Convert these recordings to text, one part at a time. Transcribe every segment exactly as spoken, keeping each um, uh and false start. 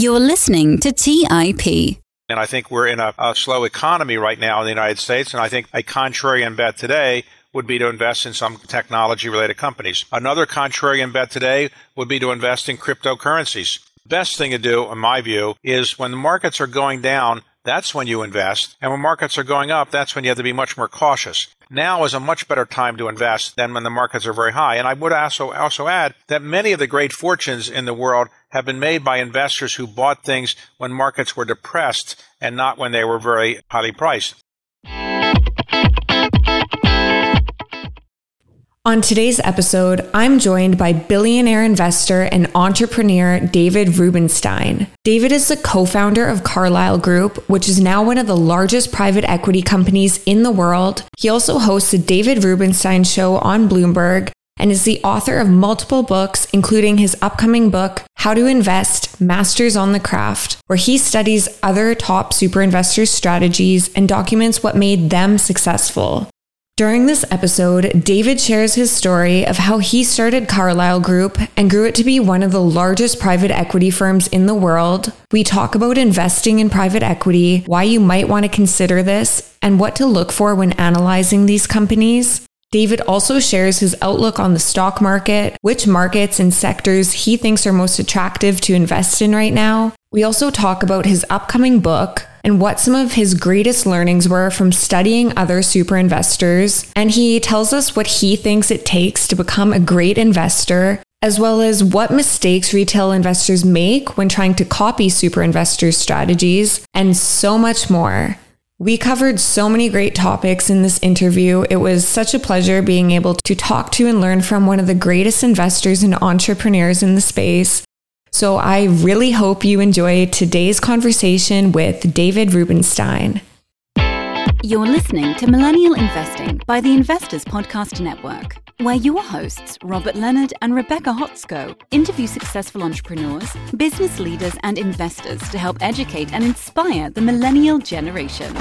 You're listening to T I P. And I think we're in a, a slow economy right now in the United States, and I think a contrarian bet today would be to invest in some technology-related companies. Another contrarian bet today would be to invest in cryptocurrencies. Best thing to do, in my view, is when the markets are going down, that's when you invest. And when markets are going up, that's when you have to be much more cautious. Now is a much better time to invest than when the markets are very high. And I would also, also add that many of the great fortunes in the world have been made by investors who bought things when markets were depressed and not when they were very highly priced. On today's episode, I'm joined by billionaire investor and entrepreneur David Rubenstein. David is the co-founder of Carlyle Group, which is now one of the largest private equity companies in the world. He also hosts the David Rubenstein Show on Bloomberg and is the author of multiple books, including his upcoming book, How to Invest, Masters on the Craft, where he studies other top super investors' strategies and documents what made them successful. During this episode, David shares his story of how he started Carlyle Group and grew it to be one of the largest private equity firms in the world. We talk about investing in private equity, why you might want to consider this, and what to look for when analyzing these companies. David also shares his outlook on the stock market, which markets and sectors he thinks are most attractive to invest in right now. We also talk about his upcoming book and what some of his greatest learnings were from studying other super investors. And he tells us what he thinks it takes to become a great investor, as well as what mistakes retail investors make when trying to copy super investors' strategies, and so much more. We covered so many great topics in this interview. It was such a pleasure being able to talk to and learn from one of the greatest investors and entrepreneurs in the space. So I really hope you enjoy today's conversation with David Rubenstein. You're listening to Millennial Investing by the Investors Podcast Network, where your hosts, Robert Leonard and Rebecca Hotsko, interview successful entrepreneurs, business leaders, and investors to help educate and inspire the millennial generation.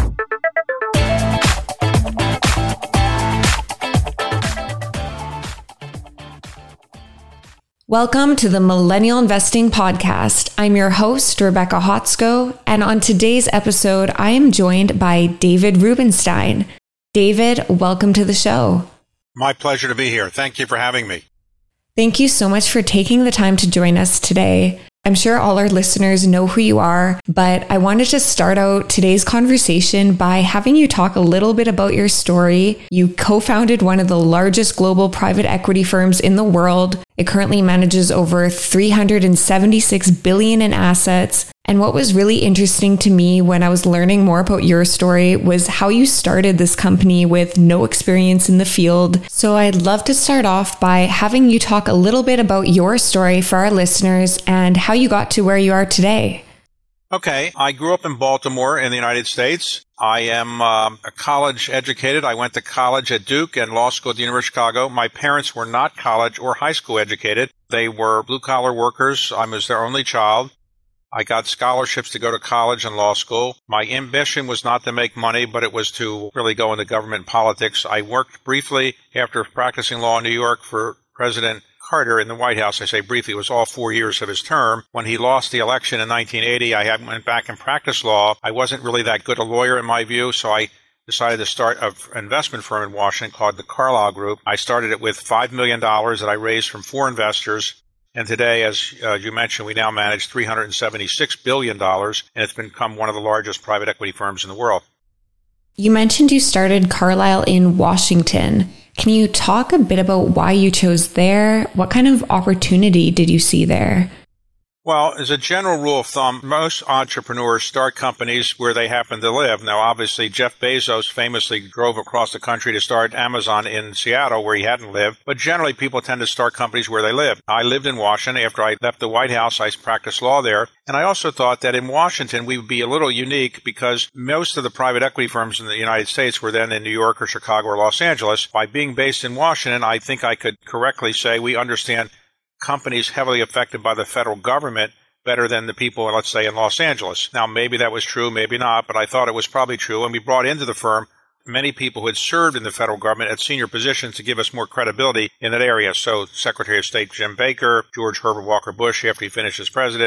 Welcome to the Millennial Investing Podcast. I'm your host, Rebecca Hotsko, and on today's episode, I am joined by David Rubenstein. David, welcome to the show. My pleasure to be here. Thank you for having me. Thank you so much for taking the time to join us today. I'm sure all our listeners know who you are, but I wanted to start out today's conversation by having you talk a little bit about your story. You co-founded one of the largest global private equity firms in the world. It currently manages over three hundred seventy-six billion dollars in assets. And what was really interesting to me when I was learning more about your story was how you started this company with no experience in the field. So I'd love to start off by having you talk a little bit about your story for our listeners and how you got to where you are today. Okay. I grew up in Baltimore in the United States. I am um, a college educated. I went to college at Duke and law school at the University of Chicago. My parents were not college or high school educated. They were blue-collar workers. I was their only child. I got scholarships to go to college and law school. My ambition was not to make money, but it was to really go into government politics. I worked briefly after practicing law in New York for President Carter in the White House. I say briefly, it was all four years of his term. When he lost the election in nineteen eighty, I went back and practiced law. I wasn't really that good a lawyer in my view, so I decided to start an investment firm in Washington called the Carlyle Group. I started it with five million dollars that I raised from four investors. And today, as uh, you mentioned, we now manage three hundred seventy-six billion dollars, and it's become one of the largest private equity firms in the world. You mentioned you started Carlyle in Washington. Can you talk a bit about why you chose there? What kind of opportunity did you see there? Well, as a general rule of thumb, most entrepreneurs start companies where they happen to live. Now, obviously, Jeff Bezos famously drove across the country to start Amazon in Seattle, where he hadn't lived. But generally, people tend to start companies where they live. I lived in Washington. After I left the White House, I practiced law there. And I also thought that in Washington, we would be a little unique because most of the private equity firms in the United States were then in New York or Chicago or Los Angeles. By being based in Washington, I think I could correctly say we understand companies heavily affected by the federal government better than the people, let's say, in Los Angeles. Now, maybe that was true, maybe not, but I thought it was probably true. And we brought into the firm many people who had served in the federal government at senior positions to give us more credibility in that area. So Secretary of State Jim Baker, George Herbert Walker Bush after he finished as president,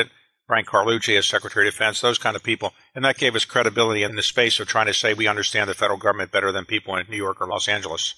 Frank Carlucci as Secretary of Defense, those kind of people. And that gave us credibility in the space of trying to say we understand the federal government better than people in New York or Los Angeles.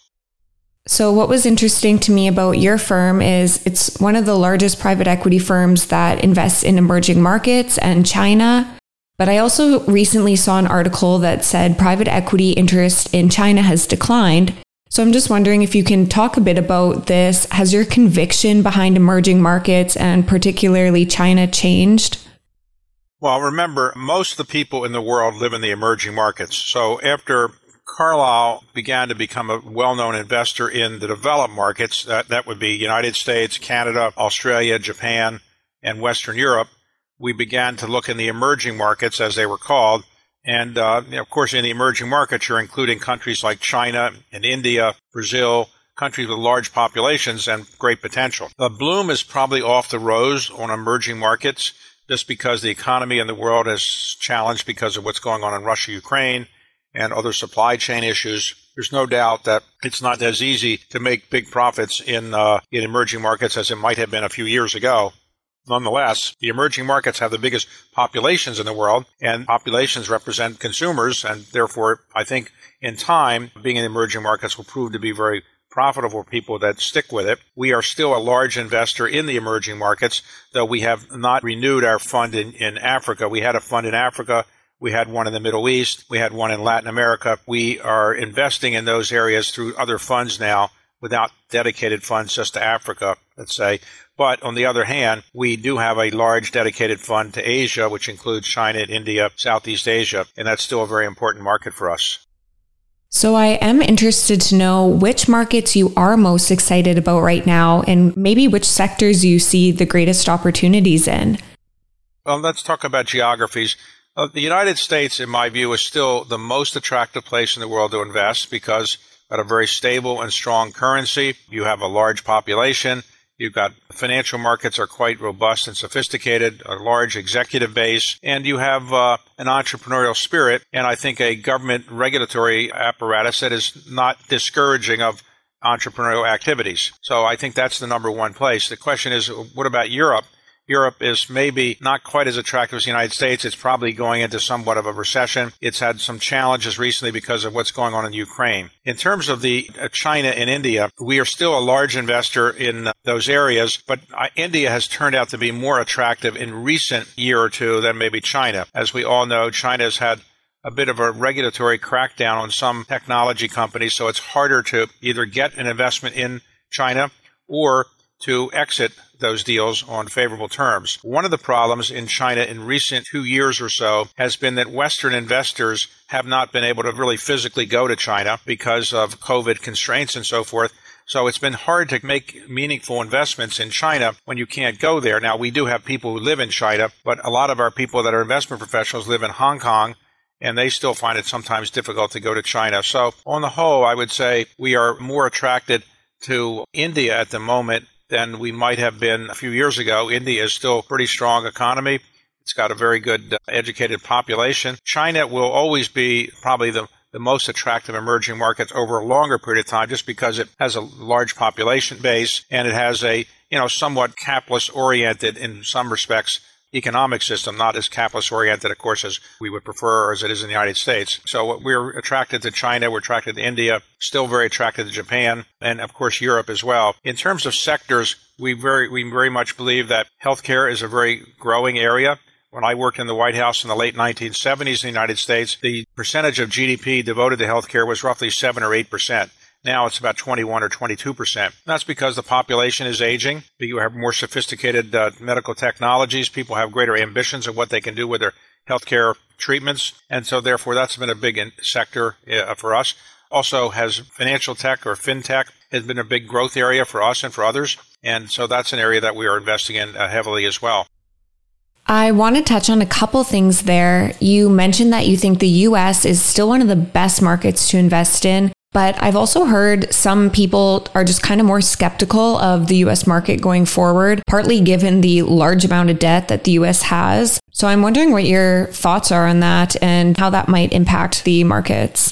So what was interesting to me about your firm is it's one of the largest private equity firms that invests in emerging markets and China. But I also recently saw an article that said private equity interest in China has declined. So I'm just wondering if you can talk a bit about this. Has your conviction behind emerging markets and particularly China changed? Well, remember, most of the people in the world live in the emerging markets. So after Carlyle began to become a well-known investor in the developed markets, that, that would be United States, Canada, Australia, Japan, and Western Europe, we began to look in the emerging markets, as they were called. And, uh, you know, of course, in the emerging markets, you're including countries like China and India, Brazil, countries with large populations and great potential. The bloom is probably off the rose on emerging markets just because the economy in the world is challenged because of what's going on in Russia, Ukraine, and other supply chain issues. There's no doubt that it's not as easy to make big profits in uh, in emerging markets as it might have been a few years ago. Nonetheless, the emerging markets have the biggest populations in the world, and populations represent consumers, and therefore, I think in time, being in emerging markets will prove to be very profitable for people that stick with it. We are still a large investor in the emerging markets, though we have not renewed our fund in, in Africa. We had a fund in Africa. We had one in the Middle East. We had one in Latin America. We are investing in those areas through other funds now without dedicated funds just to Africa, let's say. But on the other hand, we do have a large dedicated fund to Asia, which includes China, India, Southeast Asia, and that's still a very important market for us. So I am interested to know which markets you are most excited about right now and maybe which sectors you see the greatest opportunities in. Well, let's talk about geographies. Uh, the United States, in my view, is still the most attractive place in the world to invest because at a very stable and strong currency, you have a large population, you've got financial markets are quite robust and sophisticated, a large executive base, and you have uh, an entrepreneurial spirit, and I think a government regulatory apparatus that is not discouraging of entrepreneurial activities. So I think that's the number one place. The question is, what about Europe? Europe is maybe not quite as attractive as the United States. It's probably going into somewhat of a recession. It's had some challenges recently because of what's going on in Ukraine. In terms of the uh, China and India, we are still a large investor in uh, those areas, but uh, India has turned out to be more attractive in recent year or two than maybe China. As we all know, China has had a bit of a regulatory crackdown on some technology companies, so it's harder to either get an investment in China or to exit those deals on favorable terms. One of the problems in China in recent two years or so has been that Western investors have not been able to really physically go to China because of COVID constraints and so forth. So it's been hard to make meaningful investments in China when you can't go there. Now, we do have people who live in China, but a lot of our people that are investment professionals live in Hong Kong, and they still find it sometimes difficult to go to China. So on the whole, I would say we are more attracted to India at the moment than we might have been a few years ago. India is still a pretty strong economy. It's got a very good uh, educated population. China will always be probably the, the most attractive emerging market over a longer period of time just because it has a large population base and it has a, you know, somewhat capitalist-oriented, in some respects, economic system, not as capitalist-oriented, of course, as we would prefer or as it is in the United States. So we're attracted to China, we're attracted to India, still very attracted to Japan, and of course Europe as well. In terms of sectors, we very we very much believe that healthcare is a very growing area. When I worked in the White House in the late nineteen seventies in the United States, the percentage of G D P devoted to healthcare was roughly seven or eight percent. Now it's about twenty-one or twenty-two percent. That's because the population is aging. You have more sophisticated uh, medical technologies. People have greater ambitions of what they can do with their healthcare treatments. And so therefore, that's been a big in- sector uh, for us. Also has financial tech or fintech has been a big growth area for us and for others. And so that's an area that we are investing in uh, heavily as well. I want to touch on a couple things there. You mentioned that you think the U S is still one of the best markets to invest in. But I've also heard some people are just kind of more skeptical of the U S market going forward, partly given the large amount of debt that the U S has. So I'm wondering what your thoughts are on that and how that might impact the markets.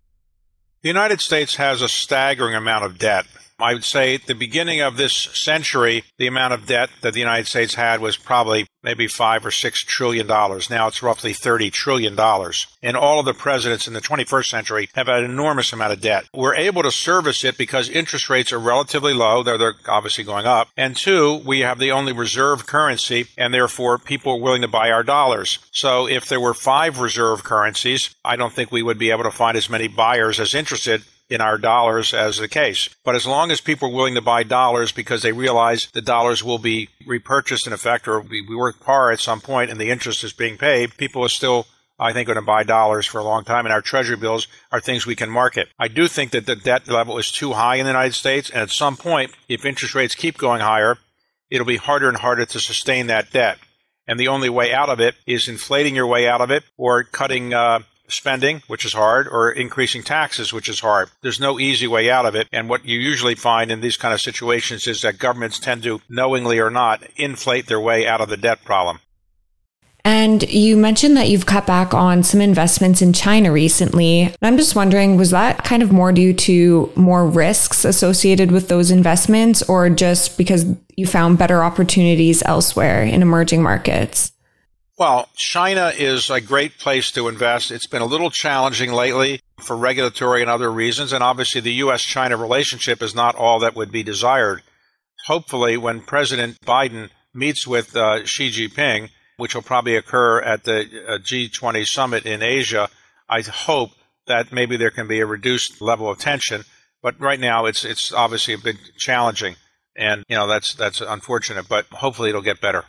The United States has a staggering amount of debt. I would say at the beginning of this century, the amount of debt that the United States had was probably maybe five or six trillion dollars. Now it's roughly thirty trillion dollars. And all of the presidents in the twenty-first century have an enormous amount of debt. We're able to service it because interest rates are relatively low. They're, they're obviously going up. And two, we have the only reserve currency, and therefore people are willing to buy our dollars. So if there were five reserve currencies, I don't think we would be able to find as many buyers as interested in our dollars as the case. But as long as people are willing to buy dollars because they realize the dollars will be repurchased in effect or be worth par at some point and the interest is being paid, people are still, I think, going to buy dollars for a long time, and our treasury bills are things we can market. I do think that the debt level is too high in the United States, and at some point, if interest rates keep going higher, it'll be harder and harder to sustain that debt. And the only way out of it is inflating your way out of it or cutting uh, spending, which is hard, or increasing taxes, which is hard. There's no easy way out of it. And what you usually find in these kind of situations is that governments tend to, knowingly or not, inflate their way out of the debt problem. And you mentioned that you've cut back on some investments in China recently. I'm just wondering, was that kind of more due to more risks associated with those investments, or just because you found better opportunities elsewhere in emerging markets? Well, China is a great place to invest. It's been a little challenging lately for regulatory and other reasons, and obviously the U S China relationship is not all that would be desired. Hopefully, when President Biden meets with uh, Xi Jinping, which will probably occur at the uh, G twenty summit in Asia, I hope that maybe there can be a reduced level of tension. But right now, it's it's obviously a bit challenging, and you know that's that's unfortunate. But hopefully, it'll get better.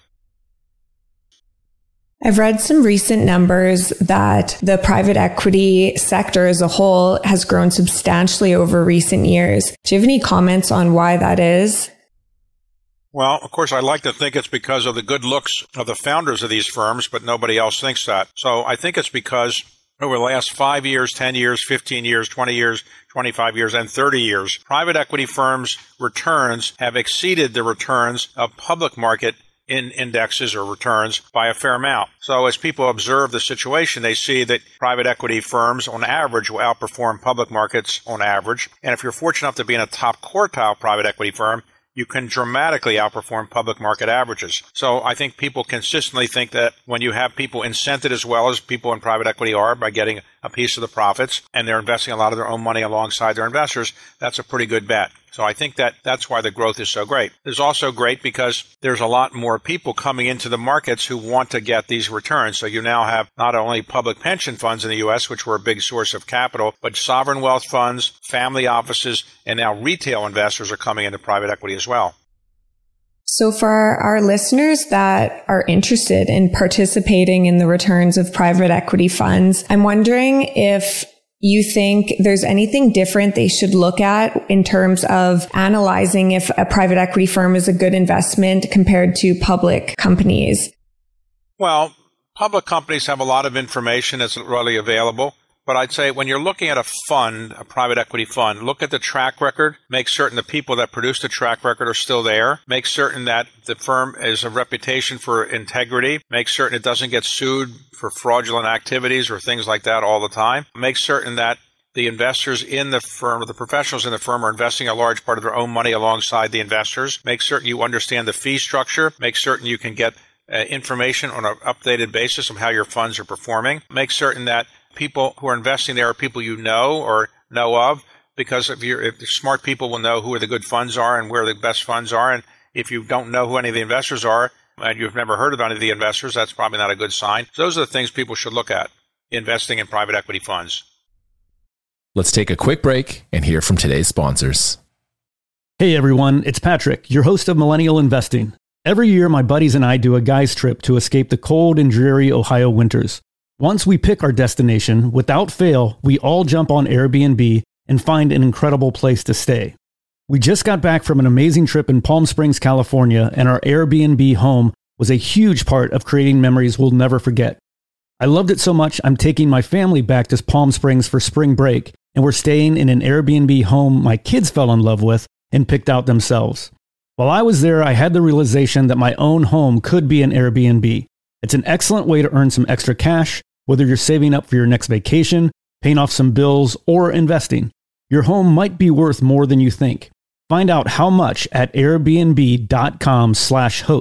I've read some recent numbers that the private equity sector as a whole has grown substantially over recent years. Do you have any comments on why that is? Well, of course, I like to think it's because of the good looks of the founders of these firms, but nobody else thinks that. So I think it's because over the last five years, ten years, fifteen years, twenty years, twenty-five years, and thirty years, private equity firms' returns have exceeded the returns of public market in indexes or returns by a fair amount. So as people observe the situation, they see that private equity firms on average will outperform public markets on average. And if you're fortunate enough to be in a top quartile private equity firm, you can dramatically outperform public market averages. So I think people consistently think that when you have people incented as well as people in private equity are by getting a piece of the profits, and they're investing a lot of their own money alongside their investors, that's a pretty good bet. So I think that that's why the growth is so great. It's also great because there's a lot more people coming into the markets who want to get these returns. So you now have not only public pension funds in the U S, which were a big source of capital, but sovereign wealth funds, family offices, and now retail investors are coming into private equity as well. So for our listeners that are interested in participating in the returns of private equity funds, I'm wondering if you think there's anything different they should look at in terms of analyzing if a private equity firm is a good investment compared to public companies? Well, public companies have a lot of information that's readily available. But I'd say when you're looking at a fund, a private equity fund, look at the track record, make certain the people that produced the track record are still there, make certain that the firm has a reputation for integrity, make certain it doesn't get sued for fraudulent activities or things like that all the time, make certain that the investors in the firm or the professionals in the firm are investing a large part of their own money alongside the investors, make certain you understand the fee structure, make certain you can get uh, information on an updated basis of how your funds are performing, make certain that people who are investing there are people you know or know of, because if you're if smart people will know who the good funds are and where the best funds are. And if you don't know who any of the investors are and you've never heard of any of the investors, that's probably not a good sign. So those are the things people should look at investing in private equity funds. Let's take a quick break and hear from today's sponsors. Hey everyone, it's Patrick, your host of Millennial Investing. Every year, my buddies and I do a guy's trip to escape the cold and dreary Ohio winters. Once we pick our destination, without fail, we all jump on Airbnb and find an incredible place to stay. We just got back from an amazing trip in Palm Springs, California, and our Airbnb home was a huge part of creating memories we'll never forget. I loved it so much, I'm taking my family back to Palm Springs for spring break, and we're staying in an Airbnb home my kids fell in love with and picked out themselves. While I was there, I had the realization that my own home could be an Airbnb. It's an excellent way to earn some extra cash, whether you're saving up for your next vacation, paying off some bills, or investing. Your home might be worth more than you think. Find out how much at airbnb.com slash host.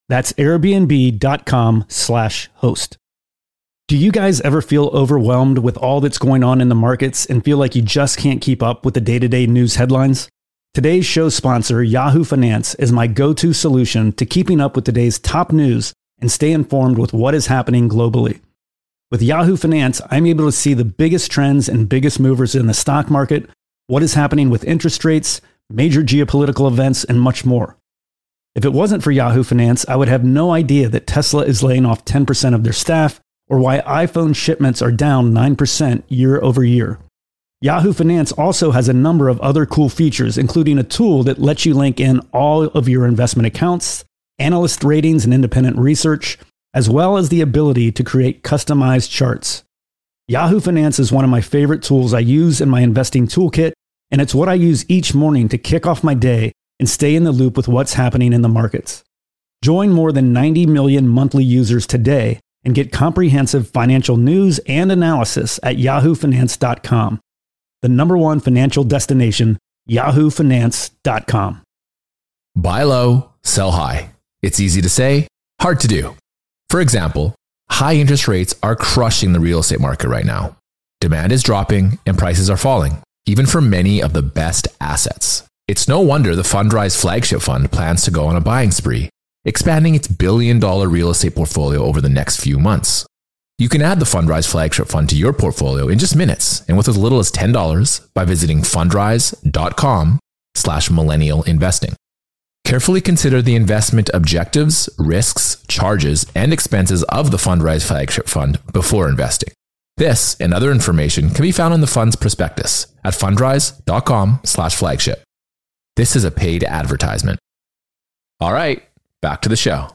That's airbnb.com slash host. Do you guys ever feel overwhelmed with all that's going on in the markets and feel like you just can't keep up with the day-to-day news headlines? Today's show sponsor, Yahoo Finance, is my go-to solution to keeping up with today's top news and stay informed with what is happening globally. With Yahoo Finance, I'm able to see the biggest trends and biggest movers in the stock market, what is happening with interest rates, major geopolitical events, and much more. If it wasn't for Yahoo Finance, I would have no idea that Tesla is laying off ten percent of their staff or why iPhone shipments are down nine percent year over year. Yahoo Finance also has a number of other cool features, including a tool that lets you link in all of your investment accounts, analyst ratings and independent research, as well as the ability to create customized charts. Yahoo Finance is one of my favorite tools I use in my investing toolkit, and it's what I use each morning to kick off my day and stay in the loop with what's happening in the markets. Join more than ninety million monthly users today and get comprehensive financial news and analysis at yahoo finance dot com. The number one financial destination, yahoo finance dot com. Buy low, sell high. It's easy to say, hard to do. For example, high interest rates are crushing the real estate market right now. Demand is dropping and prices are falling, even for many of the best assets. It's no wonder the Fundrise flagship fund plans to go on a buying spree, expanding its billion dollar real estate portfolio over the next few months. You can add the Fundrise flagship fund to your portfolio in just minutes and with as little as ten dollars by visiting fundrise.com slash millennial investing. Carefully consider the investment objectives, risks, charges, and expenses of the Fundrise flagship fund before investing. This and other information can be found in the fund's prospectus at fundrise.com slash flagship. This is a paid advertisement. All right, back to the show.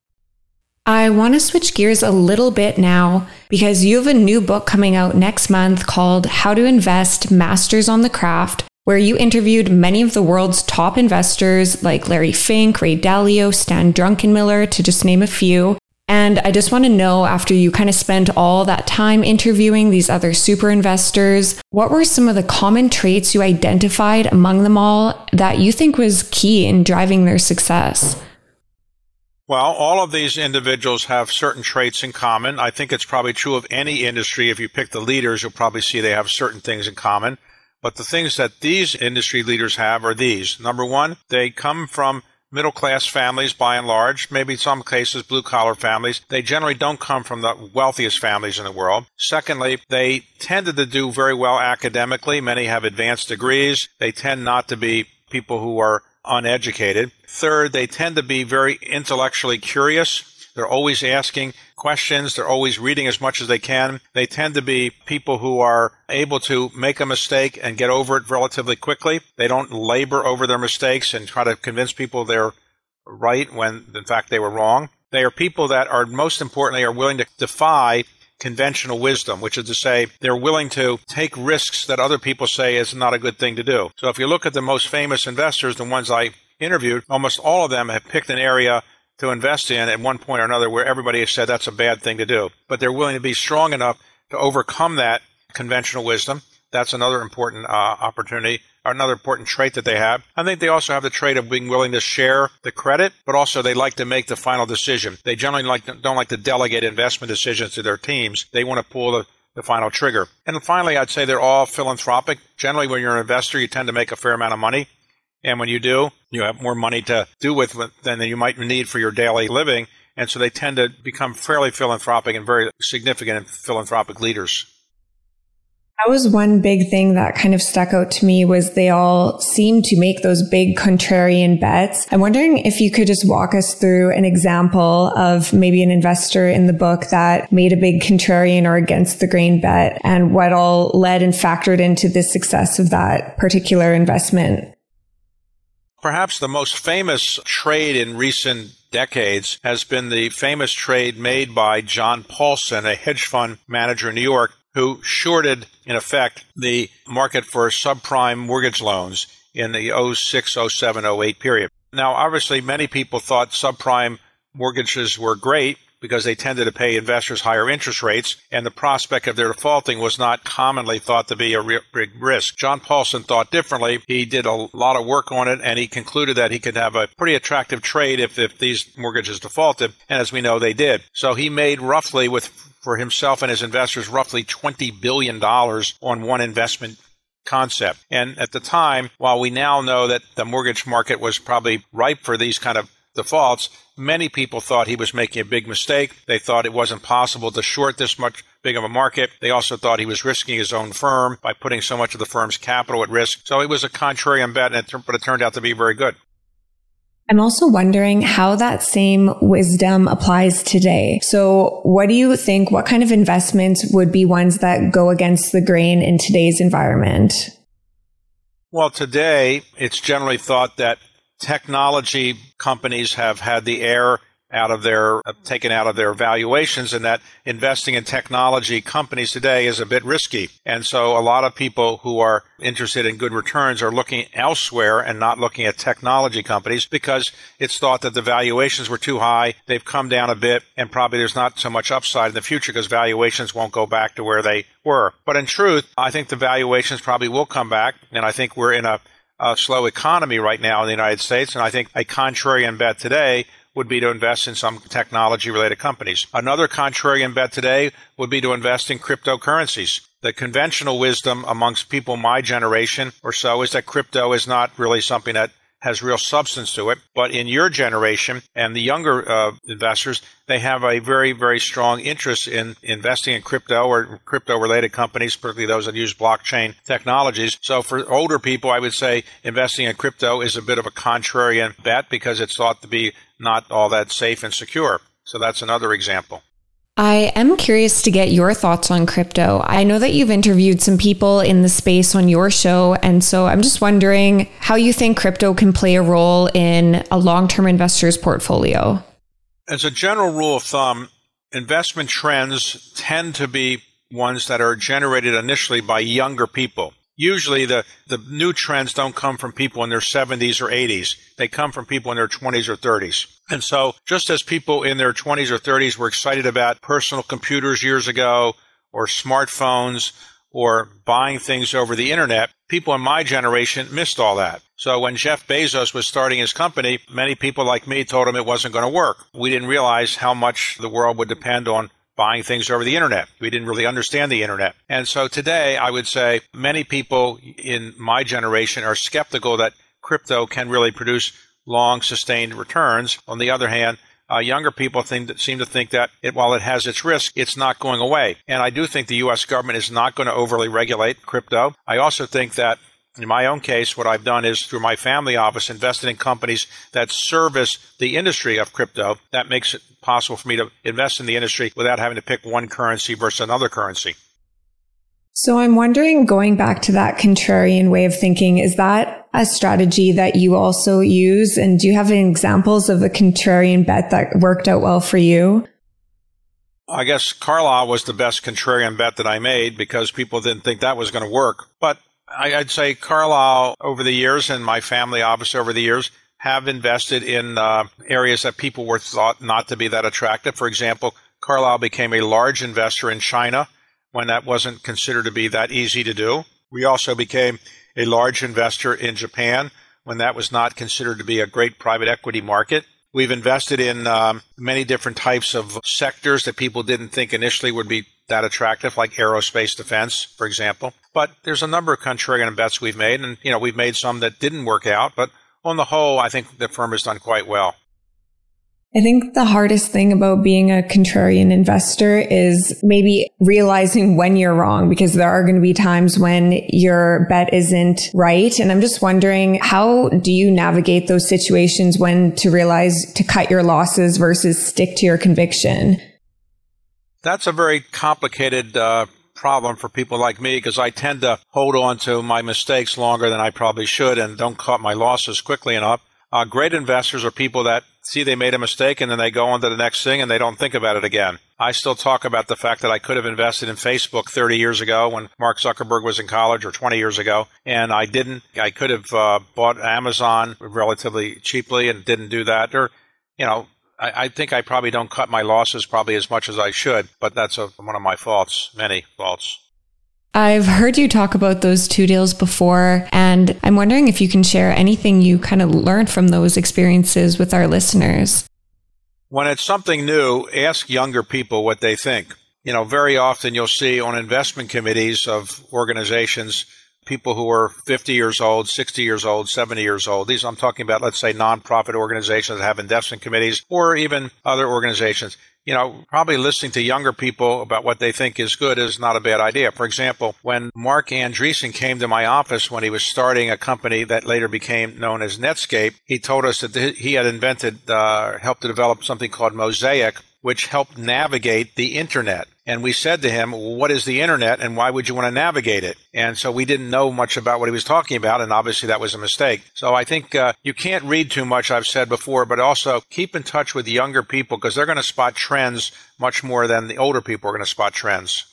I want to switch gears a little bit now because you have a new book coming out next month called How to Invest: Masters on the Craft, where you interviewed many of the world's top investors like Larry Fink, Ray Dalio, Stan Druckenmiller, to just name a few. And I just want to know, after you kind of spent all that time interviewing these other super investors, what were some of the common traits you identified among them all that you think was key in driving their success? Well, all of these individuals have certain traits in common. I think it's probably true of any industry. If you pick the leaders, you'll probably see they have certain things in common. But the things that these industry leaders have are these. Number one, they come from middle-class families by and large, maybe in some cases blue-collar families. They generally don't come from the wealthiest families in the world. Secondly, they tended to do very well academically. Many have advanced degrees. They tend not to be people who are uneducated. Third, they tend to be very intellectually curious. They're always asking questions. They're always reading as much as they can. They tend to be people who are able to make a mistake and get over it relatively quickly. They don't labor over their mistakes and try to convince people they're right when, in fact, they were wrong. They are people that are, most importantly, are willing to defy conventional wisdom, which is to say they're willing to take risks that other people say is not a good thing to do. So if you look at the most famous investors, the ones I interviewed, almost all of them have picked an area to invest in at one point or another where everybody has said that's a bad thing to do. But they're willing to be strong enough to overcome that conventional wisdom. That's another important uh, opportunity, or another important trait that they have. I think they also have the trait of being willing to share the credit, but also they like to make the final decision. They generally like to, don't like to delegate investment decisions to their teams. They want to pull the, the final trigger. And finally, I'd say they're all philanthropic. Generally, when you're an investor, you tend to make a fair amount of money. And when you do, you have more money to do with than you might need for your daily living. And so they tend to become fairly philanthropic and very significant philanthropic leaders. That was one big thing that kind of stuck out to me, was they all seem to make those big contrarian bets. I'm wondering if you could just walk us through an example of maybe an investor in the book that made a big contrarian or against the grain bet, and what all led and factored into the success of that particular investment. Perhaps the most famous trade in recent decades has been the famous trade made by John Paulson, a hedge fund manager in New York, who shorted, in effect, the market for subprime mortgage loans in the oh six, oh seven, oh eight period. Now, obviously, many people thought subprime mortgages were great because they tended to pay investors higher interest rates, and the prospect of their defaulting was not commonly thought to be a real big risk. John Paulson thought differently. He did a lot of work on it, and he concluded that he could have a pretty attractive trade if, if these mortgages defaulted, and as we know, they did. So he made roughly, with for himself and his investors, roughly twenty billion dollars on one investment concept. And at the time, while we now know that the mortgage market was probably ripe for these kind of defaults, many people thought he was making a big mistake. They thought it wasn't possible to short this much big of a market. They also thought he was risking his own firm by putting so much of the firm's capital at risk. So it was a contrarian bet, but it turned out to be very good. I'm also wondering how that same wisdom applies today. So what do you think, what kind of investments would be ones that go against the grain in today's environment? Well, today, it's generally thought that technology companies have had the air out of their, uh, taken out of their valuations, and that investing in technology companies today is a bit risky. And so a lot of people who are interested in good returns are looking elsewhere and not looking at technology companies because it's thought that the valuations were too high. They've come down a bit, and probably there's not so much upside in the future because valuations won't go back to where they were. But in truth, I think the valuations probably will come back, and I think we're in a, a slow economy right now in the United States, and I think a contrarian bet today would be to invest in some technology-related companies. Another contrarian bet today would be to invest in cryptocurrencies. The conventional wisdom amongst people my generation or so is that crypto is not really something that has real substance to it. But in your generation and the younger uh, investors, they have a very, very strong interest in investing in crypto or crypto-related companies, particularly those that use blockchain technologies. So for older people, I would say investing in crypto is a bit of a contrarian bet because it's thought to be not all that safe and secure. So that's another example. I am curious to get your thoughts on crypto. I know that you've interviewed some people in the space on your show, and so I'm just wondering how you think crypto can play a role in a long-term investor's portfolio. As a general rule of thumb, investment trends tend to be ones that are generated initially by younger people. Usually the, the new trends don't come from people in their seventies or eighties. They come from people in their twenties or thirties. And so just as people in their twenties or thirties were excited about personal computers years ago or smartphones or buying things over the internet, people in my generation missed all that. So when Jeff Bezos was starting his company, many people like me told him it wasn't going to work. We didn't realize how much the world would depend on buying things over the internet. We didn't really understand the internet. And so today, I would say many people in my generation are skeptical that crypto can really produce long, sustained returns. On the other hand, uh, younger people think that, seem to think that it, while it has its risk, it's not going away. And I do think the U S government is not going to overly regulate crypto. I also think that in my own case, what I've done is through my family office, invested in companies that service the industry of crypto. That makes it possible for me to invest in the industry without having to pick one currency versus another currency. So I'm wondering, going back to that contrarian way of thinking, is that a strategy that you also use? And do you have any examples of a contrarian bet that worked out well for you? I guess Carlyle was the best contrarian bet that I made because people didn't think that was going to work. But I'd say Carlyle over the years and my family office over the years have invested in uh, areas that people were thought not to be that attractive. For example, Carlyle became a large investor in China when that wasn't considered to be that easy to do. We also became a large investor in Japan when that was not considered to be a great private equity market. We've invested in um, many different types of sectors that people didn't think initially would be that attractive, like aerospace defense, for example. But there's a number of contrarian bets we've made, and you know we've made some that didn't work out. But on the whole, I think the firm has done quite well. I think the hardest thing about being a contrarian investor is maybe realizing when you're wrong, because there are going to be times when your bet isn't right. And I'm just wondering, how do you navigate those situations when to realize to cut your losses versus stick to your conviction? That's a very complicated uh, problem for people like me because I tend to hold on to my mistakes longer than I probably should and don't cut my losses quickly enough. Uh, great investors are people that see they made a mistake and then they go on to the next thing and they don't think about it again. I still talk about the fact that I could have invested in Facebook thirty years ago when Mark Zuckerberg was in college, or twenty years ago, and I didn't. I could have uh, bought Amazon relatively cheaply and didn't do that. Or, you know, I, I think I probably don't cut my losses probably as much as I should, but that's a, one of my faults, many faults. I've heard you talk about those two deals before, and I'm wondering if you can share anything you kind of learned from those experiences with our listeners. When it's something new, ask younger people what they think. You know, very often you'll see on investment committees of organizations, people who are fifty years old, sixty years old, seventy years old. These I'm talking about, let's say, nonprofit organizations that have investment committees or even other organizations. You know, probably listening to younger people about what they think is good is not a bad idea. For example, when Mark Andreessen came to my office when he was starting a company that later became known as Netscape, he told us that he had invented, uh, helped to develop something called Mosaic, which helped navigate the internet. And we said to him, well, what is the internet and why would you want to navigate it? And so we didn't know much about what he was talking about, and obviously that was a mistake. So I think uh, you can't read too much, I've said before, but also keep in touch with younger people because they're going to spot trends much more than the older people are going to spot trends.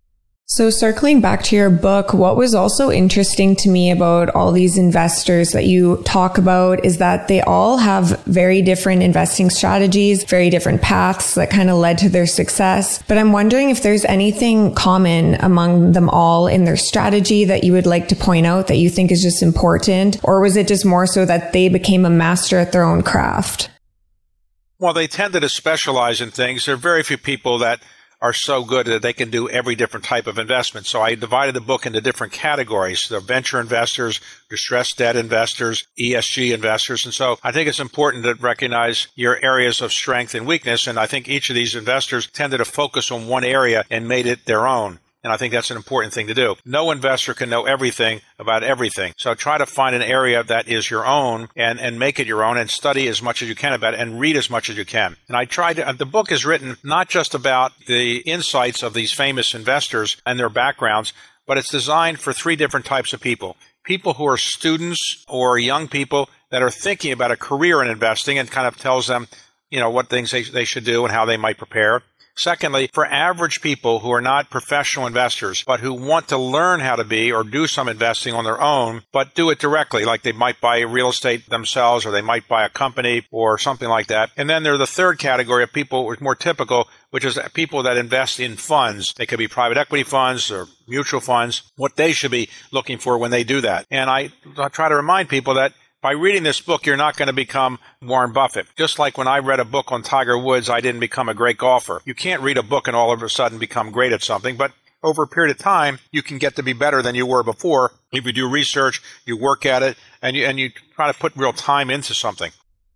So circling back to your book, what was also interesting to me about all these investors that you talk about is that they all have very different investing strategies, very different paths that kind of led to their success. But I'm wondering if there's anything common among them all in their strategy that you would like to point out that you think is just important, or was it just more so that they became a master at their own craft? Well, they tended to specialize in things. There are very few people that are so good that they can do every different type of investment. So I divided the book into different categories. The venture investors, distressed debt investors, E S G investors. And so I think it's important to recognize your areas of strength and weakness. And I think each of these investors tended to focus on one area and made it their own. And I think that's an important thing to do. No investor can know everything about everything. So try to find an area that is your own and, and make it your own and study as much as you can about it and read as much as you can. And I tried to, the book is written not just about the insights of these famous investors and their backgrounds, but it's designed for three different types of people. People who are students or young people that are thinking about a career in investing and kind of tells them, you know, what things they, they should do and how they might prepare. Secondly, for average people who are not professional investors, but who want to learn how to be or do some investing on their own, but do it directly, like they might buy real estate themselves or they might buy a company or something like that. And then there's the third category of people who are more typical, which is people that invest in funds. They could be private equity funds or mutual funds, what they should be looking for when they do that. And I, I try to remind people that by reading this book, you're not going to become Warren Buffett. Just like when I read a book on Tiger Woods, I didn't become a great golfer. You can't read a book and all of a sudden become great at something, but over a period of time, you can get to be better than you were before. If you do research, you work at it, and you, and you try to put real time into something.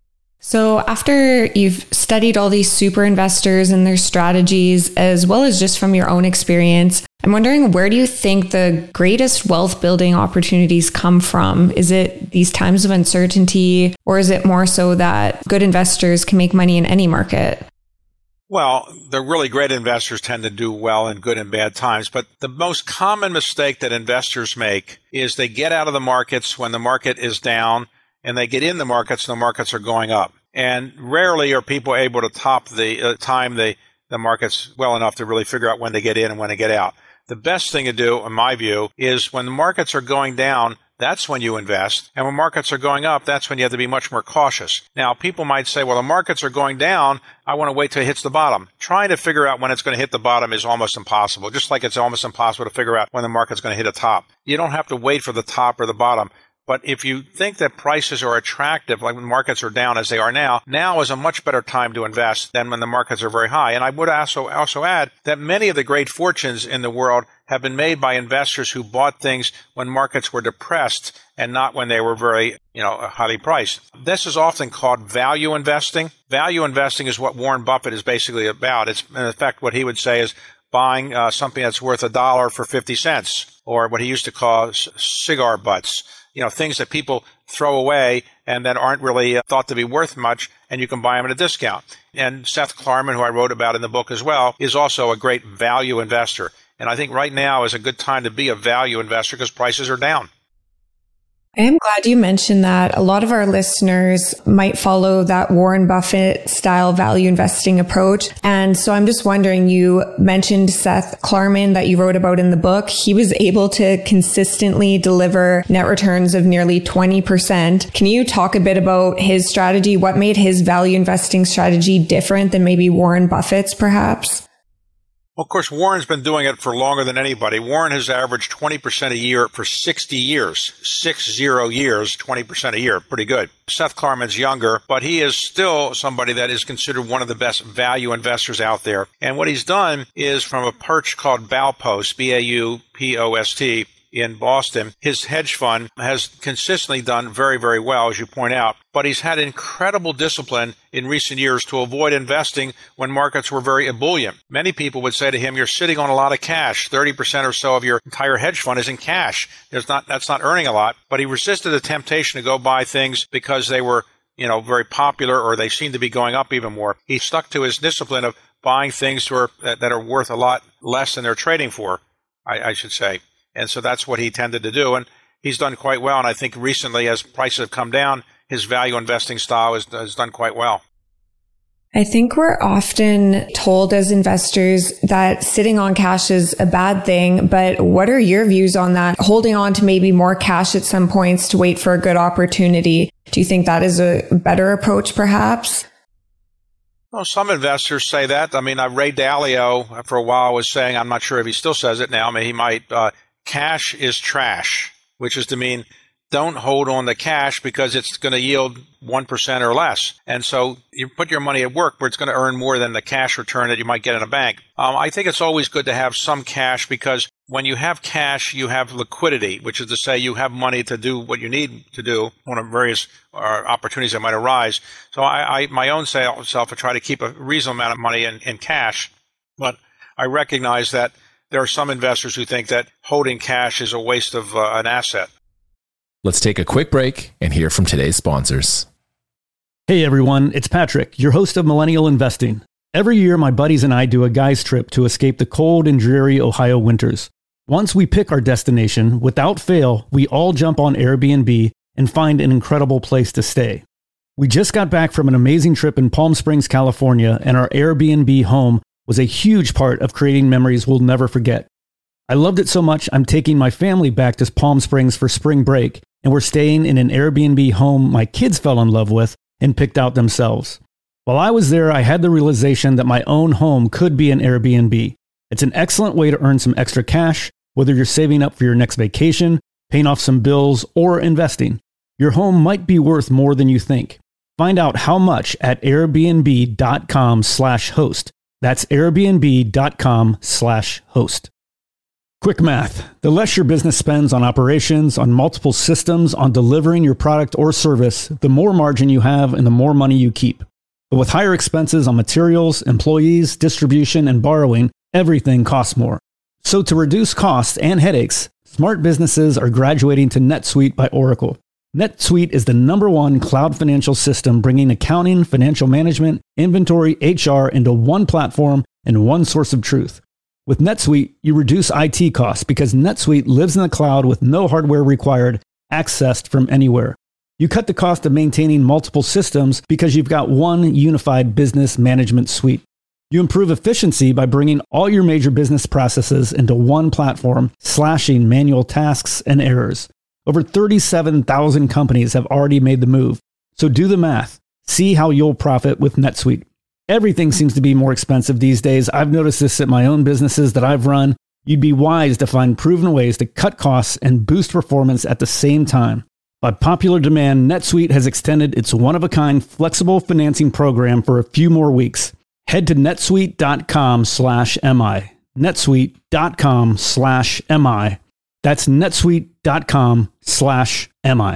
So after you've studied all these super investors and their strategies, as well as just from your own experience, I'm wondering, where do you think the greatest wealth building opportunities come from? Is it these times of uncertainty, or is it more so that good investors can make money in any market? Well, the really great investors tend to do well in good and bad times, but the most common mistake that investors make is they get out of the markets when the market is down, and they get in the markets when the markets are going up. And rarely are people able to top the uh, time the, the markets well enough to really figure out when to get in and when to get out. The best thing to do, in my view, is when the markets are going down, that's when you invest. And when markets are going up, that's when you have to be much more cautious. Now, people might say, well, the markets are going down. I want to wait till it hits the bottom. Trying to figure out when it's going to hit the bottom is almost impossible, just like it's almost impossible to figure out when the market's going to hit a top. You don't have to wait for the top or the bottom. But if you think that prices are attractive, like when markets are down as they are now, now is a much better time to invest than when the markets are very high. And I would also also add that many of the great fortunes in the world have been made by investors who bought things when markets were depressed and not when they were very, you know, highly priced. This is often called value investing. Value investing is what Warren Buffett is basically about. It's, in effect, what he would say is buying uh, something that's worth a dollar for fifty cents, or what he used to call c- cigar butts. You know, things that people throw away and that aren't really thought to be worth much, and you can buy them at a discount. And Seth Klarman, who I wrote about in the book as well, is also a great value investor. And I think right now is a good time to be a value investor because prices are down. I am glad you mentioned that. A lot of our listeners might follow that Warren Buffett style value investing approach. And so I'm just wondering, you mentioned Seth Klarman that you wrote about in the book. He was able to consistently deliver net returns of nearly twenty percent. Can you talk a bit about his strategy? What made his value investing strategy different than maybe Warren Buffett's perhaps? Well, of course, Warren's been doing it for longer than anybody. Warren has averaged twenty percent a year for sixty years. Six zero years, twenty percent a year. Pretty good. Seth Klarman's younger, but he is still somebody that is considered one of the best value investors out there. And what he's done is from a perch called Baupost, B A U P O S T, in Boston, his hedge fund has consistently done very, very well, as you point out. But he's had incredible discipline in recent years to avoid investing when markets were very ebullient. Many people would say to him, you're sitting on a lot of cash. thirty percent or so of your entire hedge fund is in cash. There's not, that's not earning a lot. But he resisted the temptation to go buy things because they were, you know, very popular or they seemed to be going up even more. He stuck to his discipline of buying things that are, that are worth a lot less than they're trading for, I, I should say. And so that's what he tended to do. And he's done quite well. And I think recently, as prices have come down, his value investing style has, has done quite well. I think we're often told as investors that sitting on cash is a bad thing. But what are your views on that? Holding on to maybe more cash at some points to wait for a good opportunity. Do you think that is a better approach, perhaps? Well, some investors say that. I mean, uh, Ray Dalio for a while was saying, I'm not sure if he still says it now, I mean, he might, uh, cash is trash, which is to mean don't hold on to cash because it's going to yield one percent or less. And so you put your money at work where it's going to earn more than the cash return that you might get in a bank. Um, I think it's always good to have some cash because when you have cash, you have liquidity, which is to say you have money to do what you need to do on various uh, opportunities that might arise. So I, I my own self, I try to keep a reasonable amount of money in, in cash, but I recognize that there are some investors who think that holding cash is a waste of uh, an asset. Let's take a quick break and hear from today's sponsors. Hey everyone, it's Patrick, your host of Millennial Investing. Every year, my buddies and I do a guy's trip to escape the cold and dreary Ohio winters. Once we pick our destination, without fail, we all jump on Airbnb and find an incredible place to stay. We just got back from an amazing trip in Palm Springs, California, and our Airbnb home was a huge part of creating memories we'll never forget. I loved it so much, I'm taking my family back to Palm Springs for spring break, and we're staying in an Airbnb home my kids fell in love with and picked out themselves. While I was there, I had the realization that my own home could be an Airbnb. It's an excellent way to earn some extra cash, whether you're saving up for your next vacation, paying off some bills, or investing. Your home might be worth more than you think. Find out how much at airbnb.com slash host. That's airbnb.com slash host. Quick math. The less your business spends on operations, on multiple systems, on delivering your product or service, the more margin you have and the more money you keep. But with higher expenses on materials, employees, distribution, and borrowing, everything costs more. So to reduce costs and headaches, smart businesses are graduating to NetSuite by Oracle. NetSuite is the number one cloud financial system bringing accounting, financial management, inventory, H R into one platform and one source of truth. With NetSuite, you reduce I T costs because NetSuite lives in the cloud with no hardware required, accessed from anywhere. You cut the cost of maintaining multiple systems because you've got one unified business management suite. You improve efficiency by bringing all your major business processes into one platform, slashing manual tasks and errors. Over thirty-seven thousand companies have already made the move. So do the math. See how you'll profit with NetSuite. Everything seems to be more expensive these days. I've noticed this at my own businesses that I've run. You'd be wise to find proven ways to cut costs and boost performance at the same time. By popular demand, NetSuite has extended its one-of-a-kind flexible financing program for a few more weeks. Head to netsuite.com slash MI. netsuite.com slash MI. That's netsuite.com slash MI.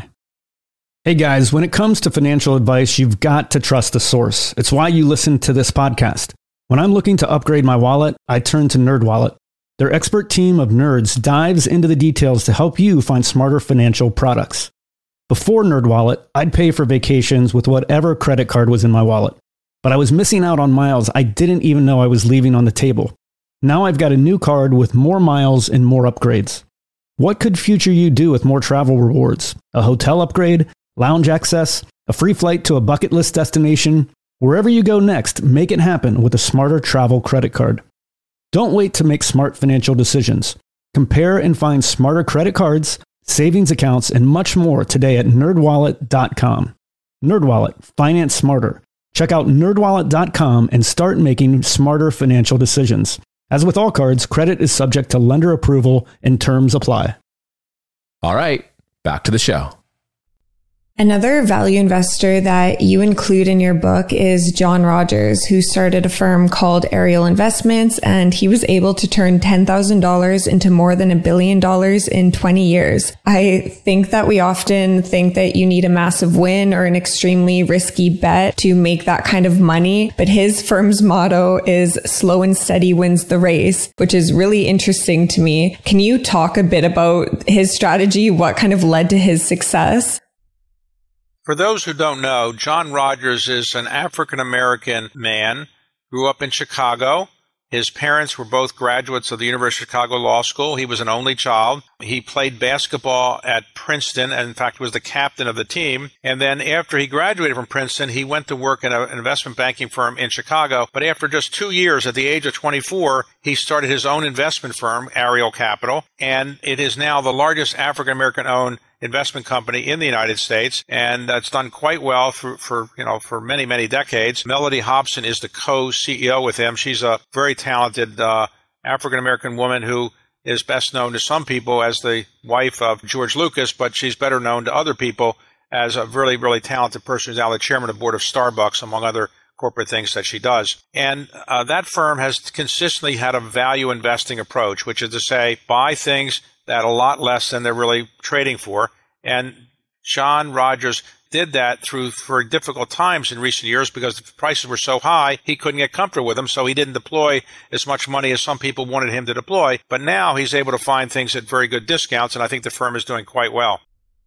Hey guys, when it comes to financial advice, you've got to trust the source. It's why you listen to this podcast. When I'm looking to upgrade my wallet, I turn to NerdWallet. Their expert team of nerds dives into the details to help you find smarter financial products. Before NerdWallet, I'd pay for vacations with whatever credit card was in my wallet. But I was missing out on miles I didn't even know I was leaving on the table. Now I've got a new card with more miles and more upgrades. What could future you do with more travel rewards? A hotel upgrade, lounge access, a free flight to a bucket list destination? Wherever you go next, make it happen with a Smarter Travel credit card. Don't wait to make smart financial decisions. Compare and find smarter credit cards, savings accounts, and much more today at nerd wallet dot com. NerdWallet, finance smarter. Check out nerd wallet dot com and start making smarter financial decisions. As with all cards, credit is subject to lender approval and terms apply. All right, back to the show. Another value investor that you include in your book is John Rogers, who started a firm called Ariel Investments, and he was able to turn ten thousand dollars into more than a billion dollars in twenty years. I think that we often think that you need a massive win or an extremely risky bet to make that kind of money, but his firm's motto is slow and steady wins the race, which is really interesting to me. Can you talk a bit about his strategy? What kind of led to his success? For those who don't know, John Rogers is an African-American man, grew up in Chicago. His parents were both graduates of the University of Chicago Law School. He was an only child. He played basketball at Princeton and, in fact, was the captain of the team. And then after he graduated from Princeton, he went to work in an investment banking firm in Chicago. But after just two years, at the age of twenty-four, he started his own investment firm, Ariel Capital, and it is now the largest African-American-owned investment company in the United States, and it's done quite well for, for you know for many many decades. Mellody Hobson is the co-C E O with him. She's a very talented uh, African American woman who is best known to some people as the wife of George Lucas, but she's better known to other people as a really really talented person who's now the chairman of the board of Starbucks, among other corporate things that she does. And uh, that firm has consistently had a value investing approach, which is to say, buy things at a lot less than they're really trading for. And John Rogers did that through for difficult times in recent years because the prices were so high, he couldn't get comfortable with them, so he didn't deploy as much money as some people wanted him to deploy. But now he's able to find things at very good discounts, and I think the firm is doing quite well.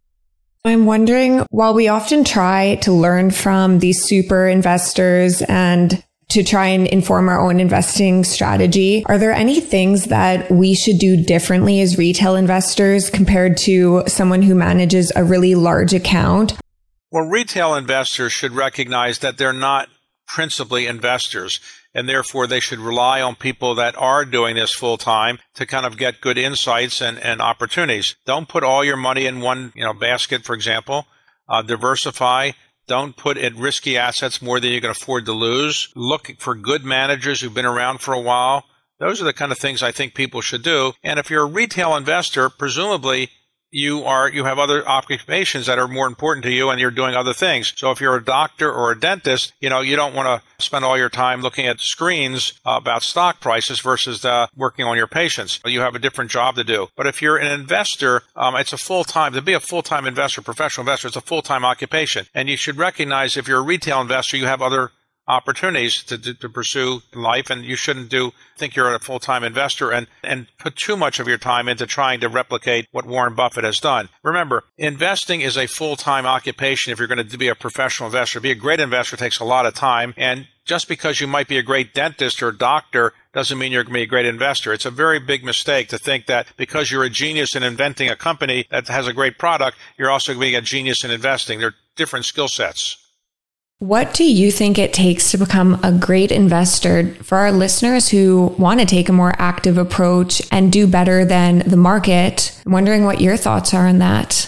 I'm wondering, while we often try to learn from these super investors and to try and inform our own investing strategy, are there any things that we should do differently as retail investors compared to someone who manages a really large account? Well, retail investors should recognize that they're not principally investors, and therefore they should rely on people that are doing this full time to kind of get good insights and, and opportunities. Don't put all your money in one, you know, basket, for example. Uh, diversify. Don't put in risky assets more than you can afford to lose. Look for good managers who've been around for a while. Those are the kind of things I think people should do. And if you're a retail investor, presumably you are you have other occupations that are more important to you and you're doing other things. So if you're a doctor or a dentist, you know, you don't want to spend all your time looking at screens uh, about stock prices versus uh, working on your patients. You have a different job to do. But if you're an investor, um, it's a full-time, to be a full-time investor, professional investor, it's a full-time occupation. And you should recognize if you're a retail investor, you have other opportunities to, to, to pursue in life, and you shouldn't do think you're a full-time investor and, and put too much of your time into trying to replicate what Warren Buffett has done. Remember, investing is a full-time occupation if you're going to be a professional investor. Be a great investor takes a lot of time, and just because you might be a great dentist or doctor doesn't mean you're going to be a great investor. It's a very big mistake to think that because you're a genius in inventing a company that has a great product, you're also being a genius in investing. They're different skill sets. What do you think it takes to become a great investor for our listeners who want to take a more active approach and do better than the market? I'm wondering what your thoughts are on that.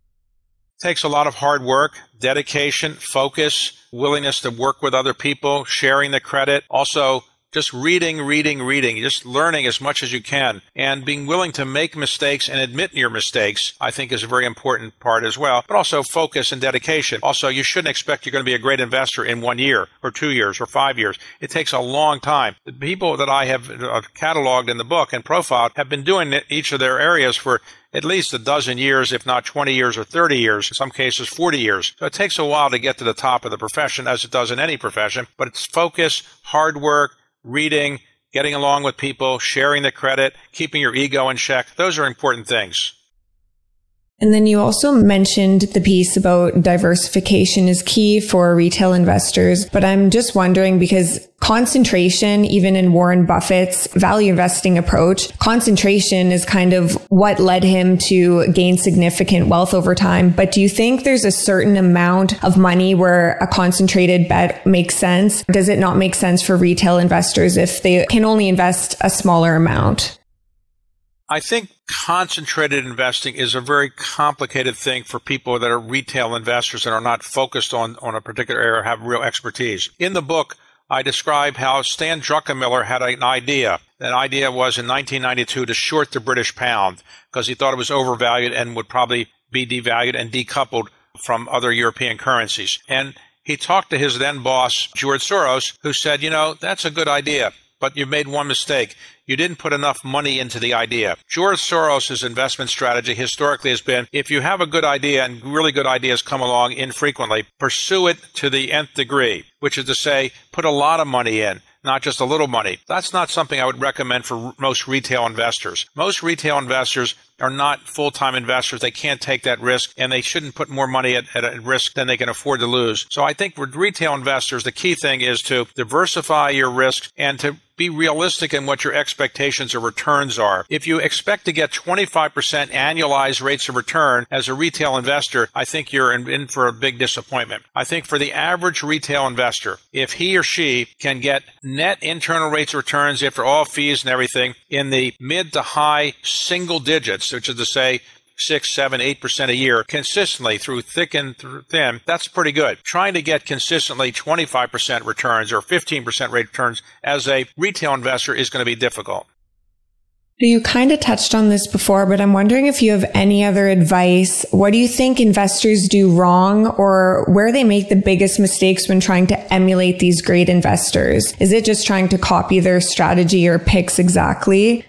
It takes a lot of hard work, dedication, focus, willingness to work with other people, sharing the credit. Also, just reading, reading, reading, just learning as much as you can, and being willing to make mistakes and admit your mistakes, I think is a very important part as well. But also focus and dedication. Also, you shouldn't expect you're going to be a great investor in one year or two years or five years. It takes a long time. The people that I have cataloged in the book and profiled have been doing each of their areas for at least a dozen years, if not twenty years or thirty years, in some cases forty years. So it takes a while to get to the top of the profession, as it does in any profession, but it's focus, hard work, reading, getting along with people, sharing the credit, keeping your ego in check. Those are important things. And then you also mentioned the piece about diversification is key for retail investors. But I'm just wondering, because concentration, even in Warren Buffett's value investing approach, concentration is kind of what led him to gain significant wealth over time. But do you think there's a certain amount of money where a concentrated bet makes sense? Does it not make sense for retail investors if they can only invest a smaller amount? I think concentrated investing is a very complicated thing for people that are retail investors and are not focused on, on a particular area or have real expertise. In the book, I describe how Stan Druckenmiller had an idea. That idea was in nineteen ninety-two to short the British pound because he thought it was overvalued and would probably be devalued and decoupled from other European currencies. And he talked to his then boss, George Soros, who said, you know, that's a good idea, but you made one mistake. You didn't put enough money into the idea. George Soros' investment strategy historically has been, if you have a good idea and really good ideas come along infrequently, pursue it to the nth degree, which is to say, put a lot of money in, not just a little money. That's not something I would recommend for most retail investors. Most retail investors are not full-time investors. They can't take that risk, and they shouldn't put more money at, at, at risk than they can afford to lose. So I think for retail investors, the key thing is to diversify your risks and to be realistic in what your expectations of returns are. If you expect to get twenty-five percent annualized rates of return as a retail investor, I think you're in, in for a big disappointment. I think for the average retail investor, if he or she can get net internal rates of returns after all fees and everything in the mid to high single digits, which is to say six, seven, eight percent a year consistently through thick and through thin, that's pretty good. Trying to get consistently twenty-five percent returns or fifteen percent rate returns as a retail investor is going to be difficult. You kind of touched on this before, but I'm wondering if you have any other advice. What do you think investors do wrong, or where they make the biggest mistakes when trying to emulate these great investors? Is it just trying to copy their strategy or picks exactly?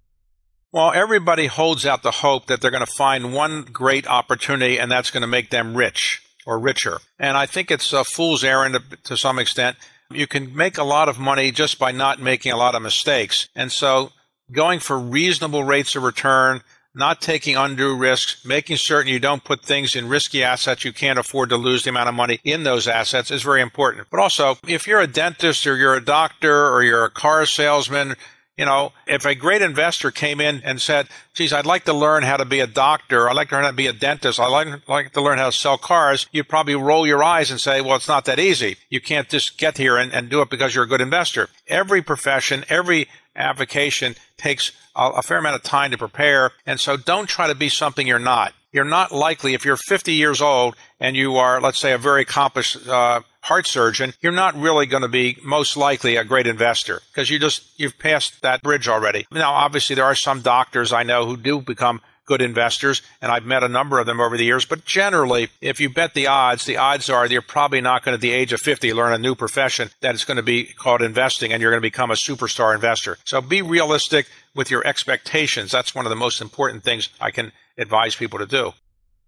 Well, everybody holds out the hope that they're going to find one great opportunity and that's going to make them rich or richer. And I think it's a fool's errand to, to some extent. You can make a lot of money just by not making a lot of mistakes. And so going for reasonable rates of return, not taking undue risks, making certain you don't put things in risky assets you can't afford to lose the amount of money in those assets is very important. But also, if you're a dentist or you're a doctor or you're a car salesman, you know, if a great investor came in and said, geez, I'd like to learn how to be a doctor, I'd like to learn how to be a dentist, I'd like, like to learn how to sell cars, you'd probably roll your eyes and say, well, it's not that easy. You can't just get here and, and do it because you're a good investor. Every profession, every avocation takes a, a fair amount of time to prepare, and so don't try to be something you're not. You're not likely, if you're fifty years old and you are, let's say, a very accomplished uh, heart surgeon, you're not really going to be most likely a great investor because you just, you've passed that bridge already. Now, obviously, there are some doctors I know who do become good investors, and I've met a number of them over the years. But generally, if you bet the odds, the odds are you're probably not going to, at the age of fifty, learn a new profession that is going to be called investing, and you're going to become a superstar investor. So be realistic with your expectations. That's one of the most important things I can advise people to do.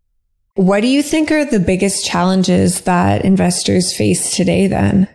What do you think are the biggest challenges that investors face today then?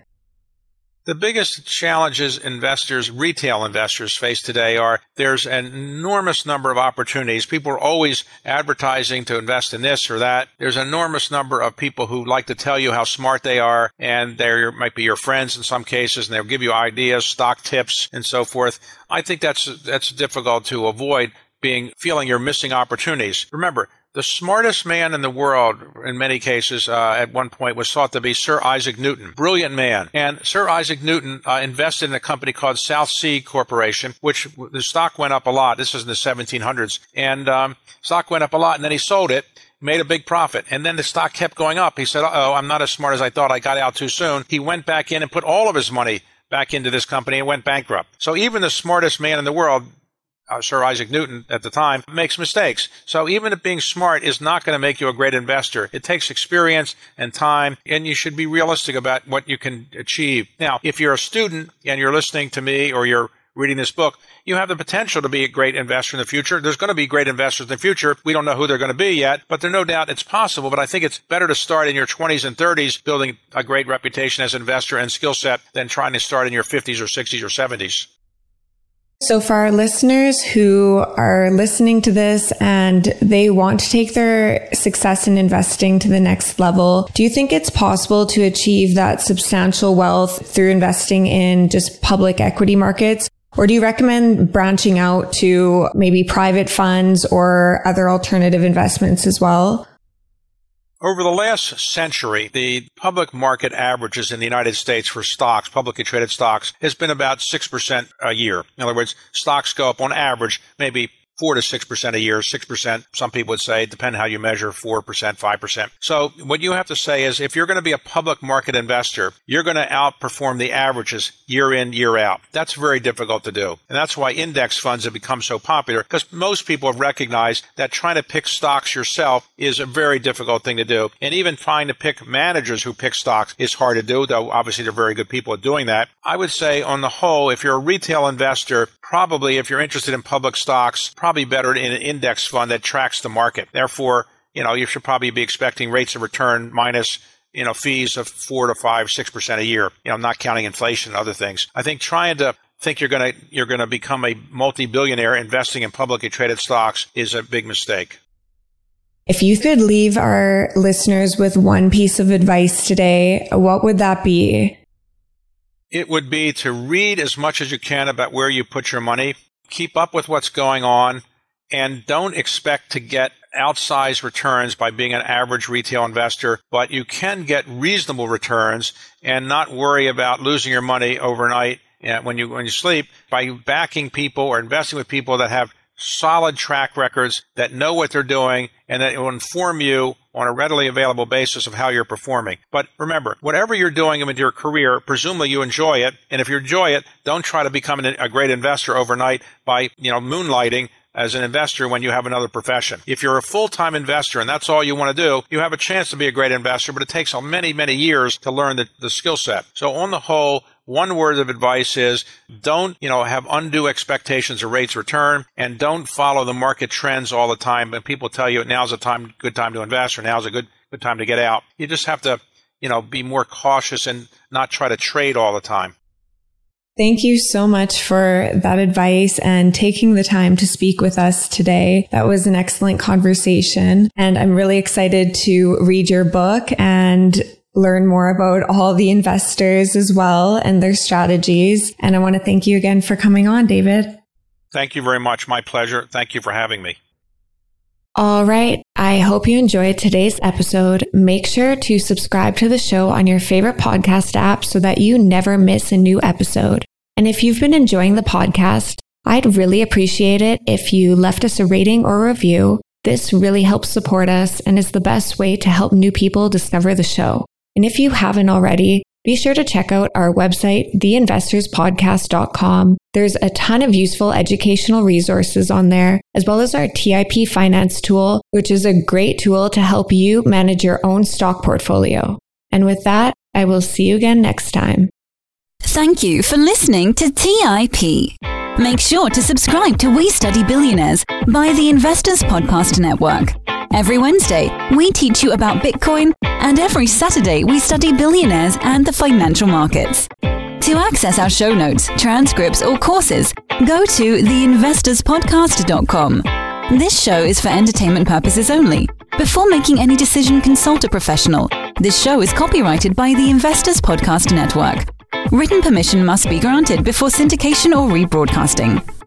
The biggest challenges investors, retail investors face today are there's an enormous number of opportunities. People are always advertising to invest in this or that. There's an enormous number of people who like to tell you how smart they are, and they might be your friends in some cases, and they'll give you ideas, stock tips, and so forth. I think that's that's difficult to avoid, being feeling you're missing opportunities. Remember, the smartest man in the world, in many cases, uh, at one point was thought to be Sir Isaac Newton. Brilliant man. And Sir Isaac Newton uh, invested in a company called South Sea Corporation, which the stock went up a lot. This was in the seventeen hundreds. And um, stock went up a lot, and then he sold it, made a big profit. And then the stock kept going up. He said, uh-oh, I'm not as smart as I thought. I got out too soon. He went back in and put all of his money back into this company and went bankrupt. So even the smartest man in the world, Uh, Sir Isaac Newton at the time, makes mistakes. So even if being smart is not going to make you a great investor, it takes experience and time, and you should be realistic about what you can achieve. Now, if you're a student and you're listening to me or you're reading this book, you have the potential to be a great investor in the future. There's going to be great investors in the future. We don't know who they're going to be yet, but there's no doubt it's possible. But I think it's better to start in your twenties and thirties building a great reputation as an investor and skill set than trying to start in your fifties or sixties or seventies. So for our listeners who are listening to this and they want to take their success in investing to the next level, do you think it's possible to achieve that substantial wealth through investing in just public equity markets? Or do you recommend branching out to maybe private funds or other alternative investments as well? Over the last century, the public market averages in the United States for stocks, publicly traded stocks, has been about six percent a year. In other words, stocks go up on average maybe four to six percent a year, six percent, some people would say, depending how you measure, four percent, five percent. So what you have to say is if you're going to be a public market investor, you're going to outperform the averages year in, year out. That's very difficult to do. And that's why index funds have become so popular, because most people have recognized that trying to pick stocks yourself is a very difficult thing to do. And even trying to pick managers who pick stocks is hard to do, though obviously they're very good people at doing that. I would say on the whole, if you're a retail investor, probably if you're interested in public stocks, probably better in an index fund that tracks the market. Therefore, you know, you should probably be expecting rates of return minus, you know, fees of four to five, six percent a year, you know, not counting inflation and other things. I think trying to think you're going to, you're going to become a multi-billionaire investing in publicly traded stocks is a big mistake. If you could leave our listeners with one piece of advice today, what would that be? It would be to read as much as you can about where you put your money, keep up with what's going on, and don't expect to get outsized returns by being an average retail investor, but you can get reasonable returns and not worry about losing your money overnight when you when you sleep by backing people or investing with people that have solid track records, that know what they're doing, and that will inform you on a readily available basis of how you're performing. But remember, whatever you're doing with your career, presumably you enjoy it. And if you enjoy it, don't try to become an, a great investor overnight by, you know, moonlighting as an investor when you have another profession. If you're a full-time investor and that's all you want to do, you have a chance to be a great investor, but it takes many, many years to learn the, the skill set. So on the whole, one word of advice is don't, you know, have undue expectations of rates of return, and don't follow the market trends all the time. And people tell you now's a time, good time to invest, or now's a good, good time to get out. You just have to, you know, be more cautious and not try to trade all the time. Thank you so much for that advice and taking the time to speak with us today. That was an excellent conversation, and I'm really excited to read your book and learn more about all the investors as well and their strategies. And I want to thank you again for coming on, David. Thank you very much. My pleasure. Thank you for having me. All right. I hope you enjoyed today's episode. Make sure to subscribe to the show on your favorite podcast app so that you never miss a new episode. And if you've been enjoying the podcast, I'd really appreciate it if you left us a rating or review. This really helps support us and is the best way to help new people discover the show. And if you haven't already, be sure to check out our website, the investors podcast dot com. There's a ton of useful educational resources on there, as well as our T I P Finance tool, which is a great tool to help you manage your own stock portfolio. And with that, I will see you again next time. Thank you for listening to T I P. Make sure to subscribe to We Study Billionaires by the Investors Podcast Network. Every Wednesday, we teach you about Bitcoin, and every Saturday, we study billionaires and the financial markets. To access our show notes, transcripts, or courses, go to the investors podcast dot com. This show is for entertainment purposes only. Before making any decision, consult a professional. This show is copyrighted by the Investors Podcast Network. Written permission must be granted before syndication or rebroadcasting.